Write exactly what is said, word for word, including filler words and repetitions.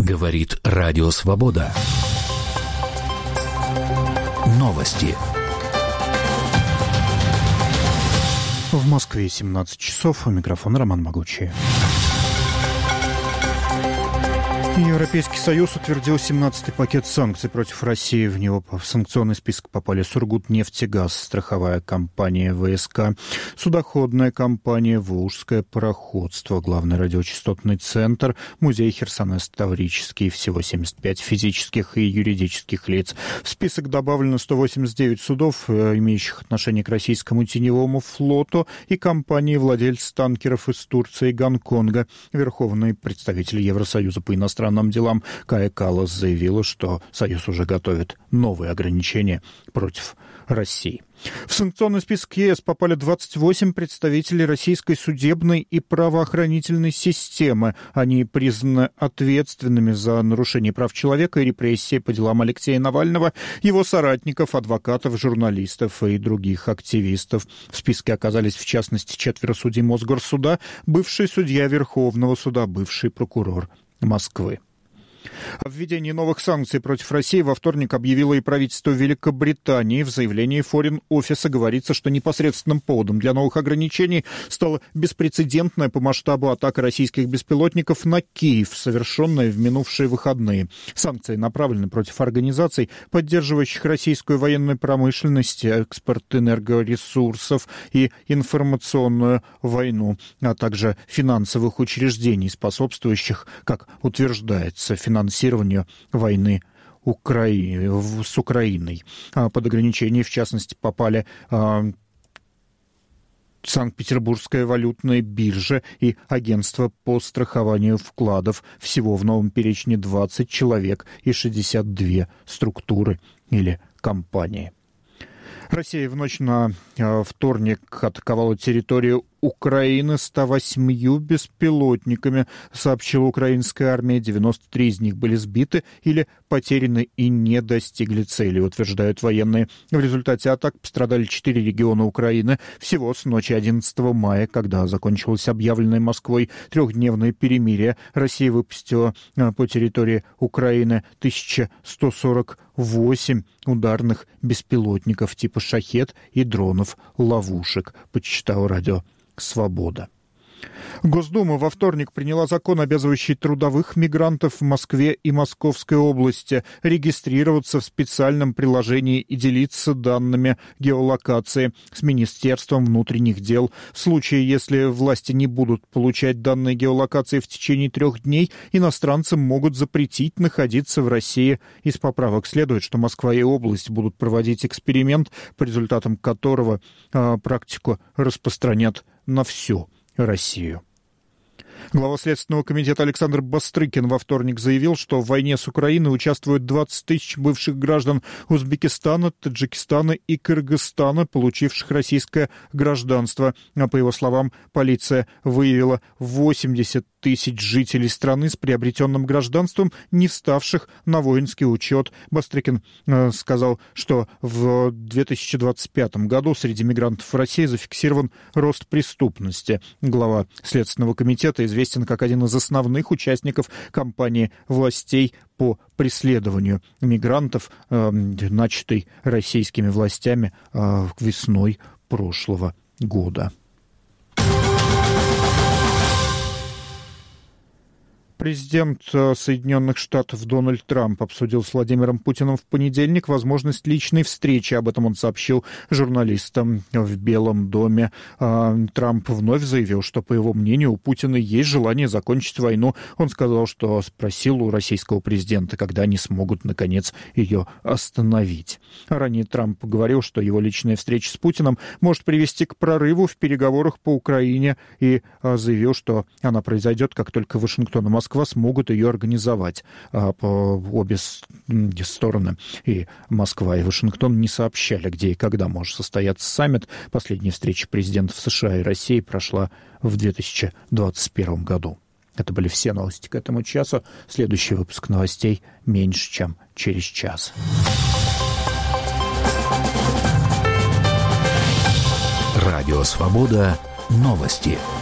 Говорит Радио Свобода. Новости. В Москве семнадцать часов. У микрофона Роман Могучий. Европейский Союз утвердил семнадцатый пакет санкций против России. В него в санкционный список попали Сургутнефтегаз, страховая компания ВСК, судоходная компания Волжское пароходство, главный радиочастотный центр, музей Херсонес-Таврический, всего семьдесят пять физических и юридических лиц. В список добавлено сто восемьдесят девять судов, имеющих отношение к российскому теневому флоту, и компании-владельцы танкеров из Турции и Гонконга. Верховный представитель Евросоюза по иностранным делам Кая Каллас заявила, что Союз уже готовит новые ограничения против России. В санкционный список ЕС попали двадцать восемь представителей российской судебной и правоохранительной системы. Они признаны ответственными за нарушение прав человека и репрессии по делам Алексея Навального, его соратников, адвокатов, журналистов и других активистов. В списке оказались, в частности, четверо судей Мосгорсуда, бывший судья Верховного суда, бывший прокурор Москвы. О введении новых санкций против России во вторник объявило и правительство Великобритании. В заявлении Foreign Office говорится, что непосредственным поводом для новых ограничений стала беспрецедентная по масштабу атака российских беспилотников на Киев, совершенная в минувшие выходные. Санкции направлены против организаций, поддерживающих российскую военную промышленность, экспорт энергоресурсов и информационную войну, а также финансовых учреждений, способствующих, как утверждается, финансовому финансированию войны Украи... с Украиной. Под ограничения, в частности, попали Санкт-Петербургская валютная биржа и агентство по страхованию вкладов. Всего в новом перечне двадцать человек и шестьдесят две структуры или компании. Россия в ночь на э, вторник атаковала территорию Украины ста восьмью беспилотниками, сообщила украинская армия. девяносто три из них были сбиты или потеряны и не достигли цели, утверждают военные. В результате атак пострадали четыре региона Украины. Всего с ночи одиннадцатого мая, когда закончилось объявленное Москвой трехдневное перемирие, Россия выпустила по территории Украины тысяча сто сорок восемь ударных беспилотников типа «Шахед» и дронов-ловушек, подсчитал радио «Свобода». Госдума во вторник приняла закон, обязывающий трудовых мигрантов в Москве и Московской области регистрироваться в специальном приложении и делиться данными геолокации с Министерством внутренних дел. В случае, если власти не будут получать данные геолокации в течение трех дней, иностранцам могут запретить находиться в России. Из поправок следует, что Москва и область будут проводить эксперимент, по результатам которого а, практику распространят на всю Россию. Глава Следственного комитета Александр Бастрыкин во вторник заявил, что в войне с Украиной участвуют двадцать тысяч бывших граждан Узбекистана, Таджикистана и Кыргызстана, получивших российское гражданство. А по его словам, полиция выявила восемьдесят тысяч жителей страны с приобретенным гражданством, не вставших на воинский учет. Бастрыкин э, сказал, что в две тысячи двадцать пятом году среди мигрантов в России зафиксирован рост преступности. Глава Следственного комитета известен как один из основных участников кампании властей по преследованию мигрантов, э, начатой российскими властями э, весной прошлого года. Президент Соединенных Штатов Дональд Трамп обсудил с Владимиром Путиным в понедельник возможность личной встречи. Об этом он сообщил журналистам в Белом доме. Трамп вновь заявил, что, по его мнению, у Путина есть желание закончить войну. Он сказал, что спросил у российского президента, когда они смогут, наконец, ее остановить. Ранее Трамп говорил, что его личная встреча с Путиным может привести к прорыву в переговорах по Украине, и заявил, что она произойдет, как только Вашингтон и Москва смогут ее организовать. А по обе стороны, и Москва, и Вашингтон, не сообщали, где и когда может состояться саммит. Последняя встреча президентов США и России прошла в две тысячи двадцать первом году. Это были все новости к этому часу. Следующий выпуск новостей меньше, чем через час. Радио «Свобода». Новости.